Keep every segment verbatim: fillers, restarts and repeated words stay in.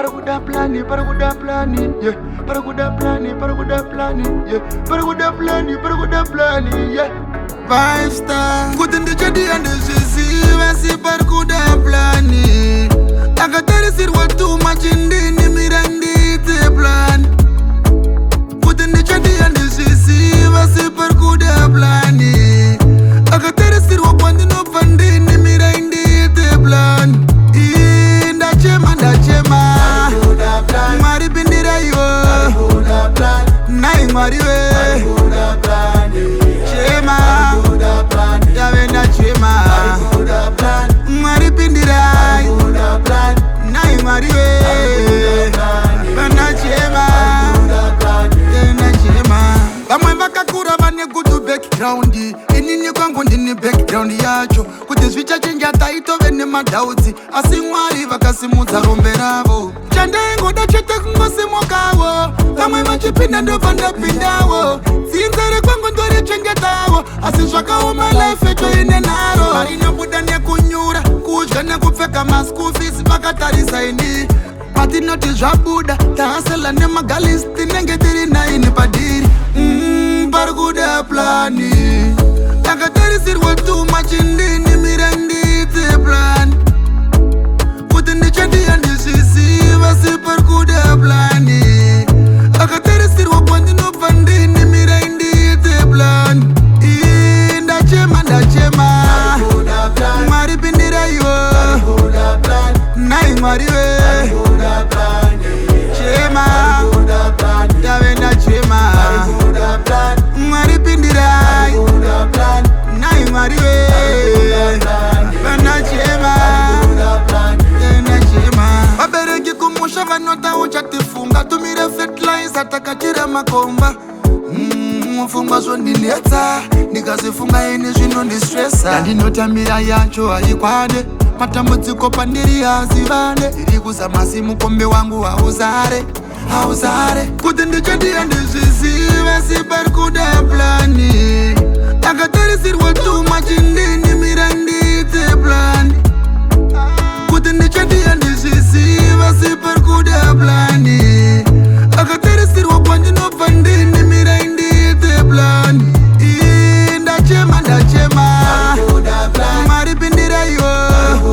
Barakuda plani, barakuda plani, yeah. Barakuda plani, barakuda plani, yeah. Barakuda plani, barakuda plani, yeah. Five star. Couldn't the jadi and the see wasi barakuda plani. Akatari sirwa too much in the nimirandi te plan. Couldn't the jadi and the see wasi barakuda plani. Akatari sirwa kwandi no pandi nimirandi te plan. Inda chema da chema. Mari bindira yo. Nai mari we. Chema. Yawe na chema. Mari bindira. Nai mari we. Bana chema. Yana chema. Bamwe bakakura bane kudu background. Inini kwangu ndini background yacho. Kuti zvicha chenja taito vene madauti. Asingwari vakasimuza rombe ravo. Chandengo da chete kungosimo kawo. Bamwe machipinda ndo panda pindawo. Sinzere kwangu ndori chengetawo. Asishwaka uma life echo ine naro. Marina buda ne kunyura. Kujga ne kupfeka masku fees vakatarisa ini. Pati noti zvabuda. Tahasela ne magalisti nenge tiri na ini padiri. Mmm, barakuda plani. Akatari sirwa too much in the nimirandi te plan. Kuti ndi chandi yandi sisi vasi barakuda plani. Akatari sirwa kwandi no pandi nimirandi te plan. Inda chema da chema. Mari bindira yo. Nai mari we. Chema. Yawe na chema. Mari bindira. Nai mari we. Bana chema. Yana chema. Babereki kumusha vanota uchatifunga. Tumire fat lines atakachira makomba. Mmm, funga zvondinetsa. Ndikazifunga ini zvinondistressa. Ndandinotamira yacho haikwade. Matambudziko pandiri hazivane. Iri kuzama simukombe wangu hauzare. Hauzare. Kuti ndichadi handizviziva si barakuda plani. Akatarisirwa too much indini mirandi te plan. Kuti ndichadi handizviziva si barakuda plani. Akatarisirwa kwandi no pandini mirandi te plan. Inda chema da chema. Mari bindira yo.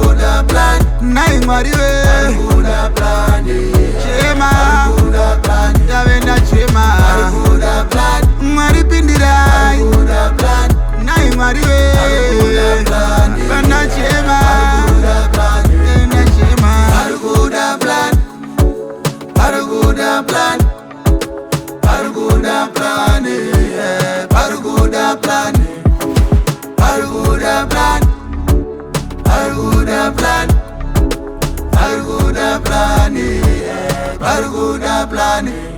Nai mari we. Chema. Yawe na chema. Mari bindira. Nai mari we. Bana chema. Yana chema. Barakuda plan. Barakuda plan. Barakuda plan. Yeah. Barakuda plan. Barakuda plan. Barakuda plan. Barakuda plan. Yeah. Barakuda plan.